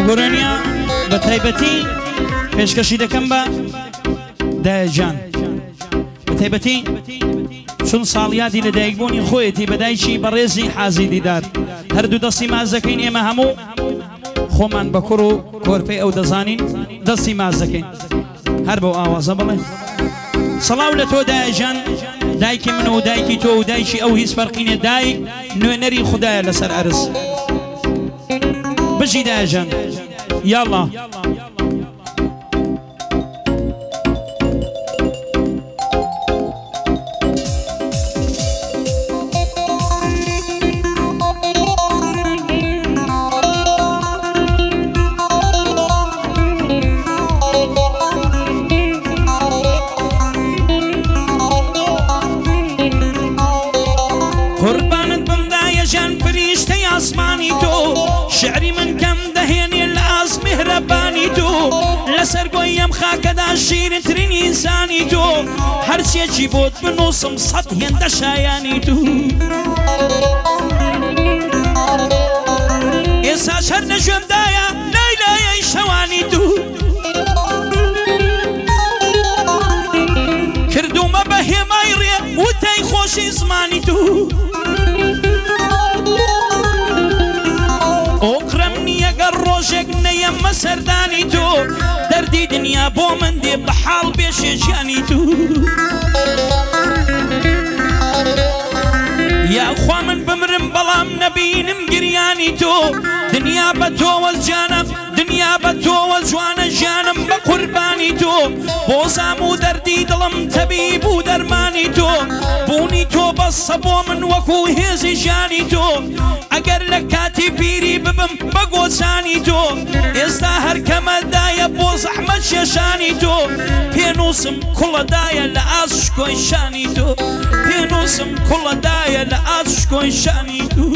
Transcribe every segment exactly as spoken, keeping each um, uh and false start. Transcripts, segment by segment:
گۆرانیا بە تایبەتی پێشکەشی دەکەم بە دایەجان بە تایبەتی چون ساڵیادی لە دایکبوونی خۆیەتی بە دایکی بەڕێزی حازی دیدار هەردوو دەستی ماز دەکەین ئێمە هەموو خۆمان بە کوڕ و کۆرپەی ئەو دەزانین دەستی ماز دەکەین هەر بەو ئاوازە بڵێ سەڵاو لە تۆ دایەجان دایکی من و دایکی تۆ و دایکی ئەو هیچ فەرقینێ دایک نوێنەری خوددایە لەسەر ئەرز بژی دایەجان یاڵڵا ئاسمانی تۆ شعری من کەم دەهێنێ لە ئاس میهرەبانی تۆ لەسەر گۆی ئەم خاکەدا شیرنترین ئینسانی تۆ هەرچێکی بۆت بنووسم سەد هێندە شایانی تۆ ئێساش هەر نەژێمدایە لای لایەی شەوانی تۆ کردومە بە هێمای ڕێ وتەی خۆشی زمانی تۆ ئۆقرەم نییە گەر ڕۆژێک نەیەممە سەردانی تۆ دەردی دنیا بۆ من دێ بە حاڵ بێشێژیانی تۆ یاخوا من بمرم بەڵام نەبینم گریانی تۆ دنیا بە تۆوە جانم دنیا بە تۆوە جوانە ژیانم بە قوربانی تۆ بۆ زام و دەردی دڵم تەبیب و دەرمانی تۆ بوونی تۆ بەسە بۆ من وەکو هێزی ژیانی تۆ ئەگەر لە کاتی پیری ببم بە گۆچانی تۆ ئێستا هەرکەمەدایە بۆ زەحمەت شێشانی تۆ پێنووسم کوڵەدایە لە ئاس شکۆی شانی تۆ پێنووسم کوڵەدایە لە ئاس شکۆی شانی تۆ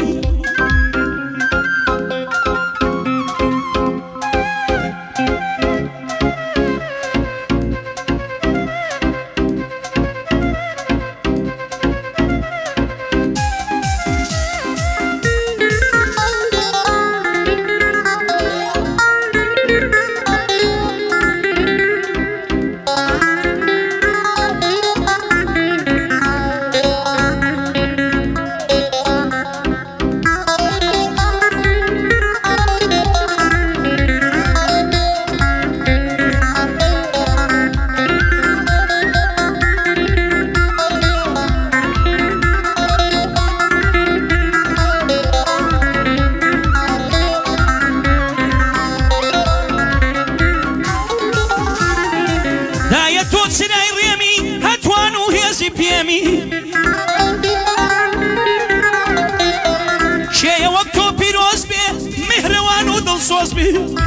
شێیە وەک تۆ پیرۆز بێ میهرەوان و دڵسۆز بێ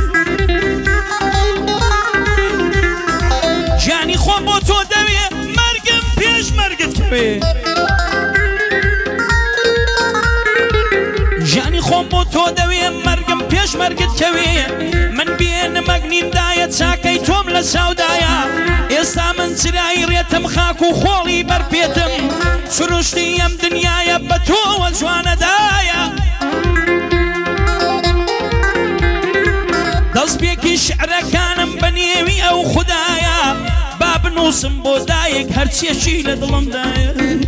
ژیانی خۆم بۆ تۆ دەوێ مەرگم پێش مەرگت کەوێ ژیانی خۆم بۆ تۆ دەوێ مەرگم پێش مەرگت کەوێ من بێنمەگنیمدایە چاکەی تۆم لە چاودایە ئێستا من چرایی ڕێتم خاک و خۆڵی بەرپێتم سروشتی ئەم دنیاە بە تۆوە جوانەدایە دەستپێکی شعرەکانم بە نێوی ئەو خوددایە با بنووسم بۆ دایەک هەرچێکی لە دڵمدایە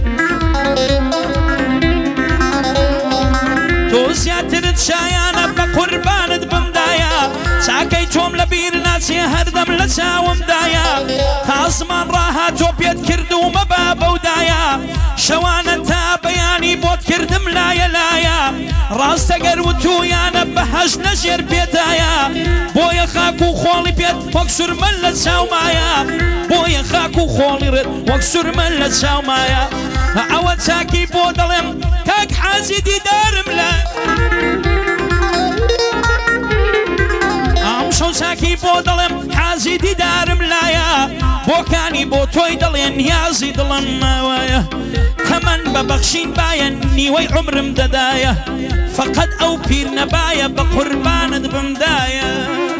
تۆ زیاترت شایانە بە قوربانت بمدایە چاکەی تۆم لە بیر ناچێ هەردەم لە چاومدایە تازمان ڕاهاتۆ پێت کردومە با بەودایە شەوانە تا بەیانی بۆت کردم لایە لایە ڕاستەگەر وتویانە بەهەش نەژێر پێدایە بۆیە خاک و خۆڵی پێت وەک سورمە لە چاومایە بۆیە خاک و خۆڵی ڕێت وەک سورمە لە چاومایە ئەوە چاکی بۆ دەڵێم کاک حازی دیدارم لە ئەم شەو چاکی بۆ دەڵێم حازی دیدارم لایە بۆکانی بۆ تۆی دەڵێن نیازی دڵم ماوایە تەمەن بە بەخشین باە نیوەی عمرم دەدایە فەقەت ئەو پیر نەبایە بە قوربانت بمدایە